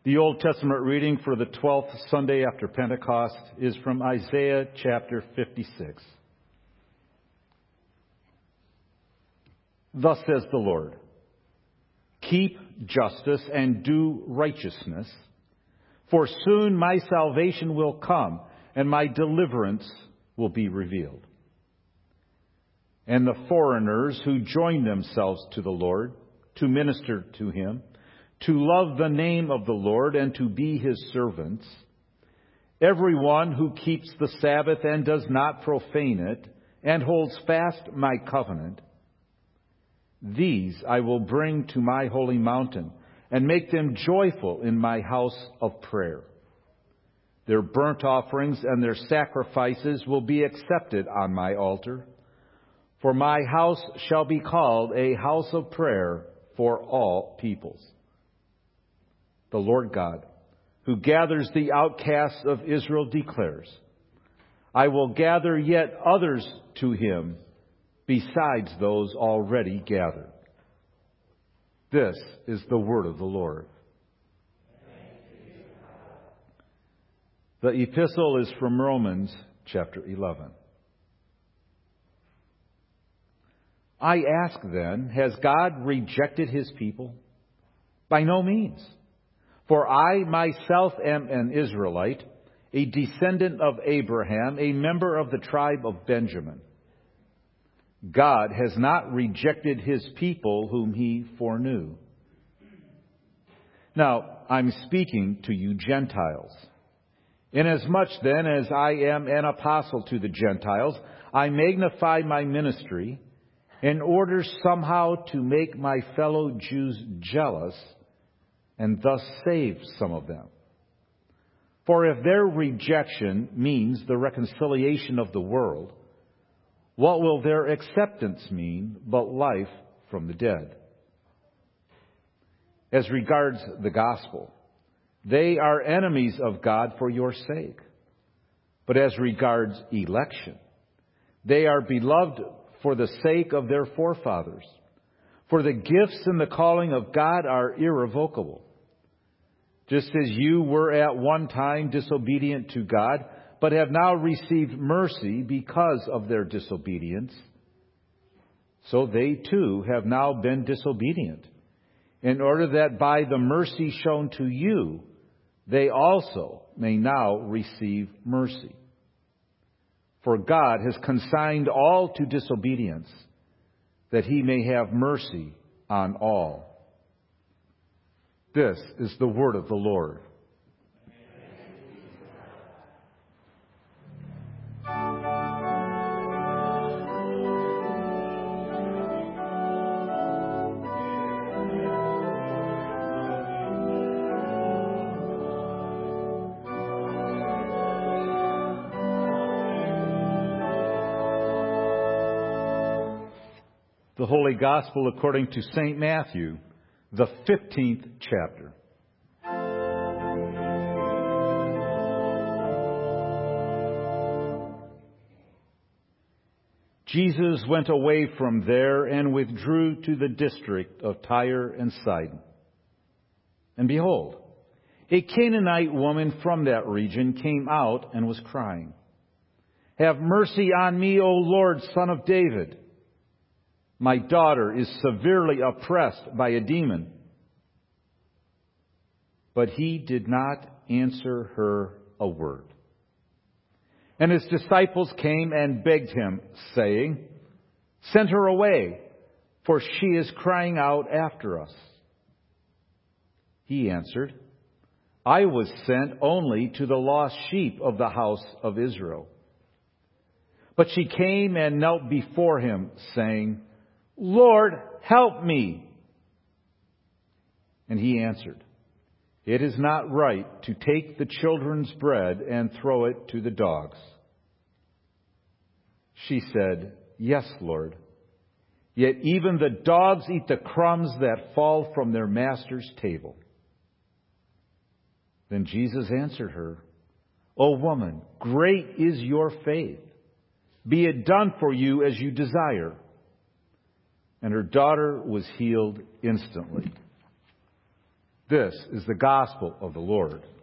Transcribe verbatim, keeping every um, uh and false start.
The Old Testament reading for the twelfth Sunday after Pentecost is from Isaiah chapter fifty-six. Thus says the Lord, keep justice and do righteousness, for soon my salvation will come and my deliverance will be revealed. And the foreigners who join themselves to the Lord to minister to him, to love the name of the Lord and to be his servants, everyone who keeps the Sabbath and does not profane it and holds fast my covenant, these I will bring to my holy mountain and make them joyful in my house of prayer. Their burnt offerings and their sacrifices will be accepted on my altar, for my house shall be called a house of prayer for all peoples. The Lord God, who gathers the outcasts of Israel, declares, I will gather yet others to him besides those already gathered. This is the word of the Lord. The epistle is from Romans chapter eleven. I ask then, has God rejected his people? By no means. For I myself am an Israelite, a descendant of Abraham, a member of the tribe of Benjamin. God has not rejected his people whom he foreknew. Now, I'm speaking to you Gentiles. Inasmuch then as I am an apostle to the Gentiles, I magnify my ministry in order somehow to make my fellow Jews jealous and thus save some of them. For if their rejection means the reconciliation of the world, what will their acceptance mean but life from the dead? As regards the gospel, they are enemies of God for your sake. But as regards election, they are beloved for the sake of their forefathers. For the gifts and the calling of God are irrevocable. Just as you were at one time disobedient to God, but have now received mercy because of their disobedience, so they too have now been disobedient, in order that by the mercy shown to you, they also may now receive mercy. For God has consigned all to disobedience, that he may have mercy on all. This is the word of the Lord. The Holy Gospel according to Saint Matthew, the fifteenth chapter. Jesus went away from there and withdrew to the district of Tyre and Sidon. And behold, a Canaanite woman from that region came out and was crying, Have mercy on me, O Lord, Son of David. My daughter is severely oppressed by a demon. But he did not answer her a word. And his disciples came and begged him, saying, Send her away, for she is crying out after us. He answered, I was sent only to the lost sheep of the house of Israel. But she came and knelt before him, saying, Lord, help me. And he answered, It is not right to take the children's bread and throw it to the dogs. She said, Yes, Lord. Yet even the dogs eat the crumbs that fall from their master's table. Then Jesus answered her, O woman, great is your faith. Be it done for you as you desire. And her daughter was healed instantly. This is the gospel of the Lord.